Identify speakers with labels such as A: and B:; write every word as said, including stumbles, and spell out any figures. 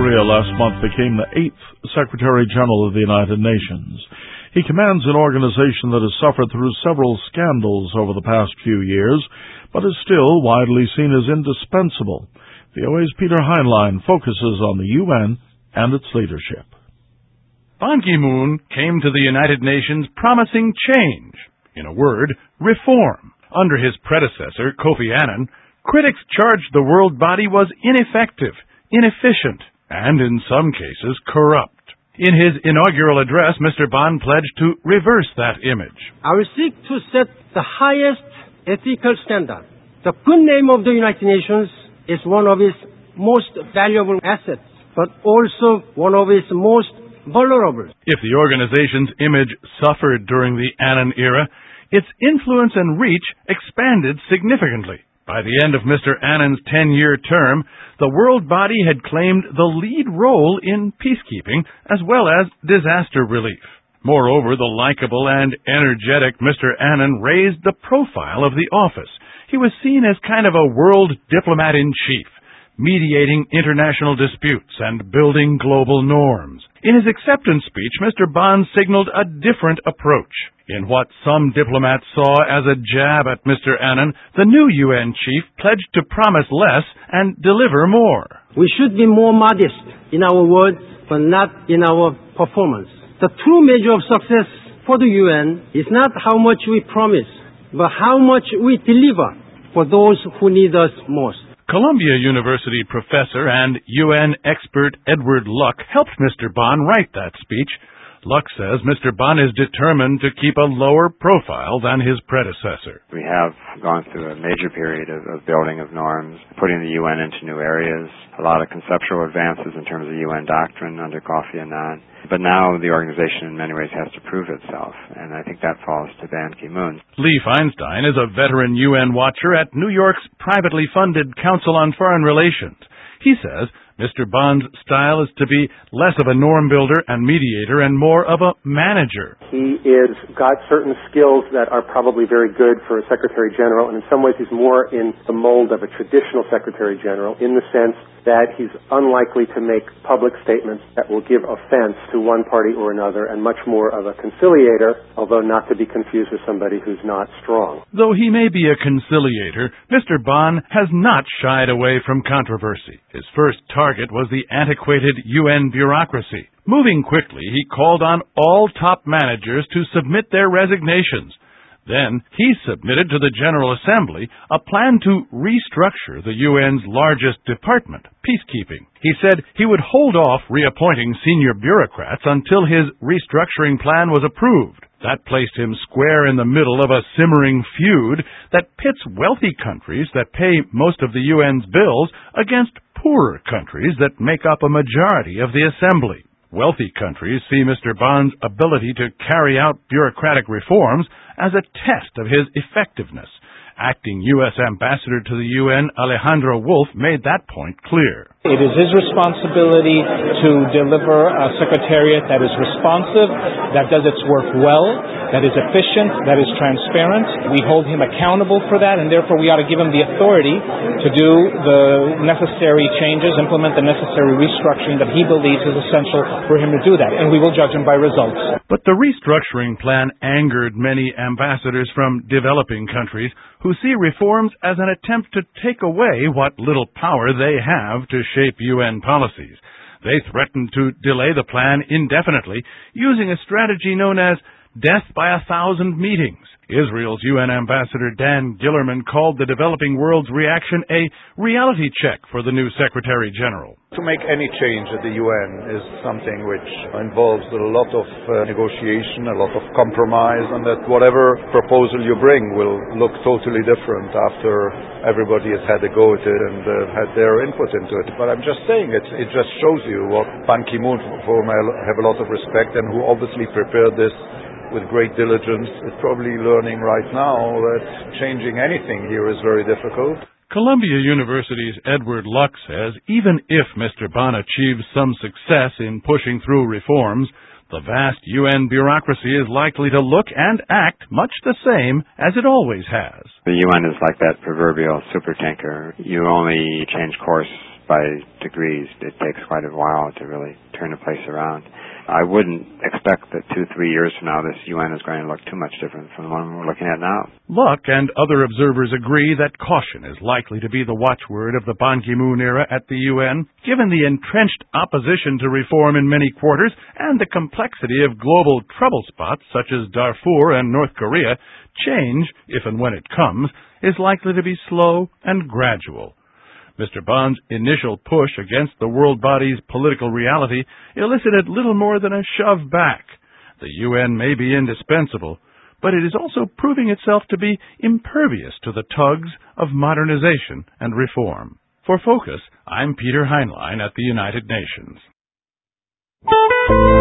A: Korea last month became the eighth Secretary General of the United Nations. He commands an organization that has suffered through several scandals over the past few years, but is still widely seen as indispensable. V O A's Peter Heinlein focuses on the U N and its leadership.
B: Ban Ki-moon came to the United Nations promising change. In a word, reform. Under his predecessor, Kofi Annan, critics charged the world body was ineffective, inefficient, and in some cases corrupt. In his inaugural address, Mister Ban pledged to reverse that image.
C: I will seek to set the highest ethical standard. The good name of the United Nations is one of its most valuable assets, but also one of its most vulnerable.
B: If the organization's image suffered during the Annan era, its influence and reach expanded significantly. By the end of Mister Annan's ten-year term, the world body had claimed the lead role in peacekeeping as well as disaster relief. Moreover, the likable and energetic Mister Annan raised the profile of the office. He was seen as kind of a world diplomat-in-chief, mediating international disputes and building global norms. In his acceptance speech, Mister Ban signaled a different approach. In what some diplomats saw as a jab at Mister Annan, the new U N chief pledged to promise less and deliver more.
C: We should be more modest in our words, but not in our performance. The true measure of success for the U N is not how much we promise, but how much we deliver for those who need us most.
B: Columbia University professor and U N expert Edward Luck helped Mister Ban write that speech. Luck says Mister Ban is determined to keep a lower profile than his predecessor.
D: We have gone through a major period of, of building of norms, putting the U N into new areas, a lot of conceptual advances in terms of U N doctrine under Kofi Annan. But now the organization in many ways has to prove itself, and I think that falls to Ban Ki-moon.
B: Lee Feinstein is a veteran U N watcher at New York's privately funded Council on Foreign Relations. He says Mister Ban's style is to be less of a norm builder and mediator and more of a manager.
E: He is got certain skills that are probably very good for a Secretary General, and in some ways he's more in the mold of a traditional Secretary General in the sense that he's unlikely to make public statements that will give offense to one party or another, and much more of a conciliator, although not to be confused with somebody who's not strong.
B: Though he may be a conciliator, Mister Ban has not shied away from controversy. His first target was the antiquated U N bureaucracy. Moving quickly, he called on all top managers to submit their resignations. Then he submitted to the General Assembly a plan to restructure the U N's largest department, peacekeeping. He said he would hold off reappointing senior bureaucrats until his restructuring plan was approved. That placed him square in the middle of a simmering feud that pits wealthy countries that pay most of the U N's bills against poorer countries that make up a majority of the Assembly. Wealthy countries see Mister Ban's ability to carry out bureaucratic reforms as a test of his effectiveness. Acting U S Ambassador to the U N, Alejandro Wolf, made that point clear.
F: It is his responsibility to deliver a secretariat that is responsive, that does its work well, that is efficient, that is transparent. We hold him accountable for that, and therefore we ought to give him the authority to do the necessary changes, implement the necessary restructuring that he believes is essential for him to do that, and we will judge him by results.
B: But the restructuring plan angered many ambassadors from developing countries who see reforms as an attempt to take away what little power they have to shape U N policies. They threatened to delay the plan indefinitely, using a strategy known as death by a thousand meetings. Israel's U N Ambassador Dan Gillerman called the developing world's reaction a reality check for the new Secretary General.
G: To make any change at the U N is something which involves a lot of uh, negotiation, a lot of compromise, and that whatever proposal you bring will look totally different after everybody has had a go at it and uh, had their input into it. But I'm just saying, it, it just shows you what Ban Ki-moon, for whom I have a lot of respect, and who obviously prepared this with great diligence, is probably learning right now that changing anything here is very difficult.
B: Columbia University's Edward Luck says even if Mister Ban achieves some success in pushing through reforms, the vast U N bureaucracy is likely to look and act much the same as it always has.
D: The U N is like that proverbial supertanker. You only change course by degrees. It takes quite a while to really turn a place around. I wouldn't expect that two, three years from now this U N is going to look too much different from the one we're looking at now.
B: Luck and other observers agree that caution is likely to be the watchword of the Ban Ki-moon era at the U N, given the entrenched opposition to reform in many quarters and the complexity of global trouble spots such as Darfur and North Korea. Change, if and when it comes, is likely to be slow and gradual. Mister Ban's initial push against the world body's political reality elicited little more than a shove back. The U N may be indispensable, but it is also proving itself to be impervious to the tugs of modernization and reform. For Focus, I'm Peter Heinlein at the United Nations.